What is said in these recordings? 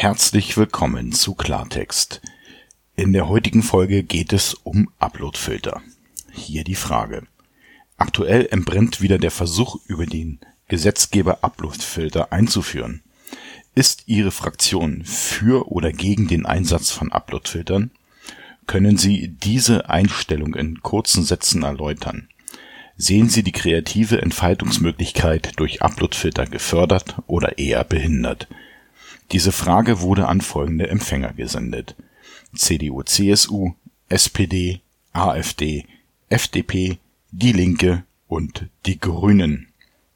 Herzlich willkommen zu Klartext. In der heutigen Folge geht es um Uploadfilter. Hier die Frage. Aktuell entbrennt wieder der Versuch, über den Gesetzgeber Uploadfilter einzuführen. Ist Ihre Fraktion für oder gegen den Einsatz von Uploadfiltern? Können Sie diese Einstellung in kurzen Sätzen erläutern? Sehen Sie die kreative Entfaltungsmöglichkeit durch Uploadfilter gefördert oder eher behindert? Diese Frage wurde an folgende Empfänger gesendet: CDU, CSU, SPD, AfD, FDP, Die Linke und die Grünen.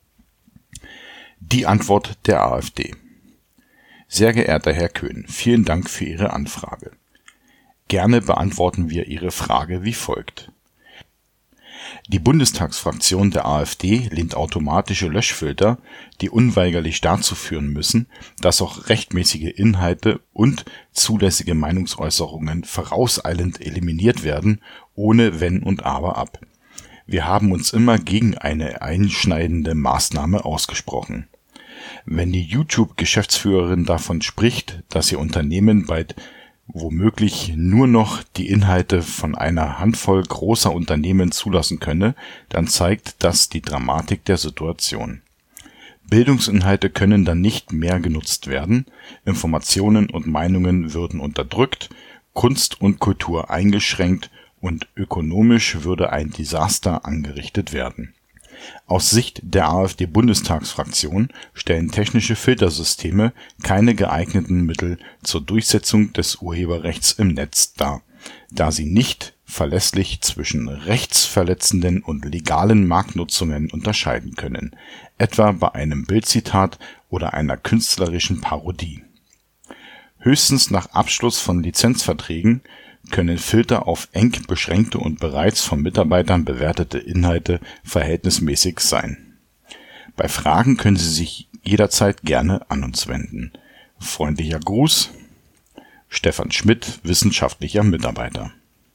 Die Antwort der AfD. Sehr geehrter Herr Köhn, vielen Dank für Ihre Anfrage. Gerne beantworten wir Ihre Frage wie folgt. Die Bundestagsfraktion der AfD lehnt automatische Löschfilter, die unweigerlich dazu führen müssen, dass auch rechtmäßige Inhalte und zulässige Meinungsäußerungen vorauseilend eliminiert werden, ohne Wenn und Aber ab. Wir haben uns immer gegen eine einschneidende Maßnahme ausgesprochen. Wenn die YouTube-Geschäftsführerin davon spricht, dass ihr Unternehmen bald womöglich nur noch die Inhalte von einer Handvoll großer Unternehmen zulassen könne, dann zeigt das die Dramatik der Situation. Bildungsinhalte können dann nicht mehr genutzt werden, Informationen und Meinungen würden unterdrückt, Kunst und Kultur eingeschränkt und ökonomisch würde ein Desaster angerichtet werden. Aus Sicht der AfD-Bundestagsfraktion stellen technische Filtersysteme keine geeigneten Mittel zur Durchsetzung des Urheberrechts im Netz dar, da sie nicht verlässlich zwischen rechtsverletzenden und legalen Marktnutzungen unterscheiden können, etwa bei einem Bildzitat oder einer künstlerischen Parodie. Höchstens nach Abschluss von Lizenzverträgen können Filter auf eng beschränkte und bereits von Mitarbeitern bewertete Inhalte verhältnismäßig sein. Bei Fragen können Sie sich jederzeit gerne an uns wenden. Freundlicher Gruß, Stefan Schmidt, wissenschaftlicher Mitarbeiter.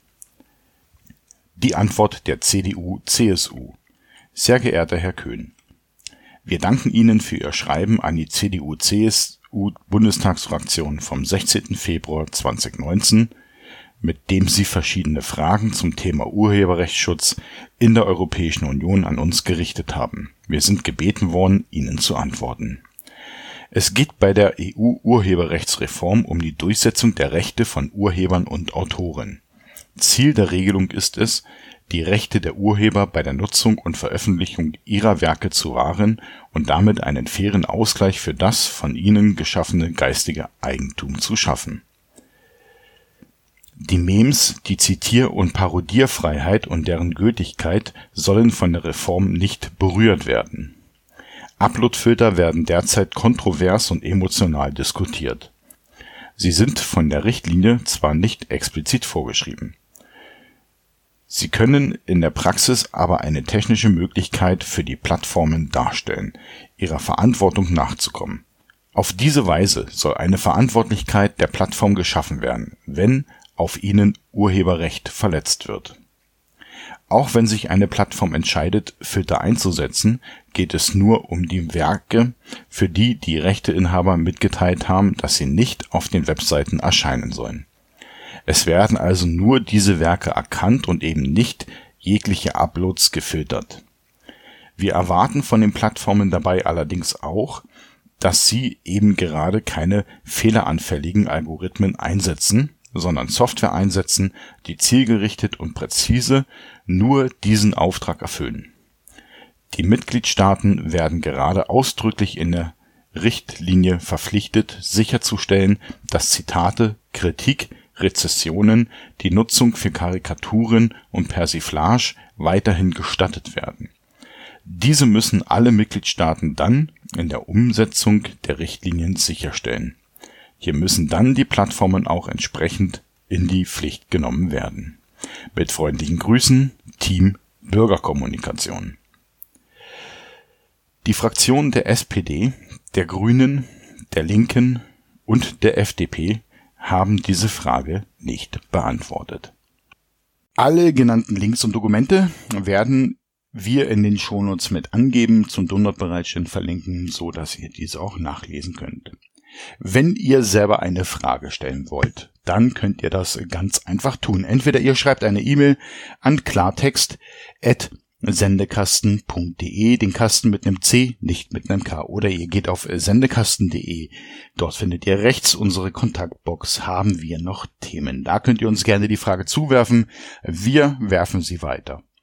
Die Antwort der CDU/CSU. Sehr geehrter Herr Köhn, wir danken Ihnen für Ihr Schreiben an die CDU/CSU-Bundestagsfraktion vom 16. Februar 2019, mit dem Sie verschiedene Fragen zum Thema Urheberrechtsschutz in der Europäischen Union an uns gerichtet haben. Wir sind gebeten worden, Ihnen zu antworten. Es geht bei der EU-Urheberrechtsreform um die Durchsetzung der Rechte von Urhebern und Autoren. Ziel der Regelung ist es, die Rechte der Urheber bei der Nutzung und Veröffentlichung ihrer Werke zu wahren und damit einen fairen Ausgleich für das von ihnen geschaffene geistige Eigentum zu schaffen. Die Memes, die Zitier- und Parodierfreiheit und deren Gültigkeit sollen von der Reform nicht berührt werden. Uploadfilter werden derzeit kontrovers und emotional diskutiert. Sie sind von der Richtlinie zwar nicht explizit vorgeschrieben. Sie können in der Praxis aber eine technische Möglichkeit für die Plattformen darstellen, ihrer Verantwortung nachzukommen. Auf diese Weise soll eine Verantwortlichkeit der Plattform geschaffen werden, wenn auf ihnen Urheberrecht verletzt wird. Auch wenn sich eine Plattform entscheidet, Filter einzusetzen, geht es nur um die Werke, für die die Rechteinhaber mitgeteilt haben, dass sie nicht auf den Webseiten erscheinen sollen. Es werden also nur diese Werke erkannt und eben nicht jegliche Uploads gefiltert. Wir erwarten von den Plattformen dabei allerdings auch, dass sie eben gerade keine fehleranfälligen Algorithmen einsetzen, sondern Software einsetzen, die zielgerichtet und präzise nur diesen Auftrag erfüllen. Die Mitgliedstaaten werden gerade ausdrücklich in der Richtlinie verpflichtet, sicherzustellen, dass Zitate, Kritik, Rezessionen, die Nutzung für Karikaturen und Persiflage weiterhin gestattet werden. Diese müssen alle Mitgliedstaaten dann in der Umsetzung der Richtlinien sicherstellen. Hier müssen dann die Plattformen auch entsprechend in die Pflicht genommen werden. Mit freundlichen Grüßen, Team Bürgerkommunikation. Die Fraktionen der SPD, der Grünen, der Linken und der FDP haben diese Frage nicht beantwortet. Alle genannten Links und Dokumente werden wir in den Shownotes mit angeben, zum Download bereitstellen verlinken, so dass ihr diese auch nachlesen könnt. Wenn ihr selber eine Frage stellen wollt, dann könnt ihr das ganz einfach tun. Entweder ihr schreibt eine E-Mail an klartext@sendekasten.de, den Kasten mit einem C, nicht mit einem K, oder ihr geht auf sendekasten.de. Dort findet ihr rechts unsere Kontaktbox. Haben wir noch Themen? Da könnt ihr uns gerne die Frage zuwerfen. Wir werfen sie weiter.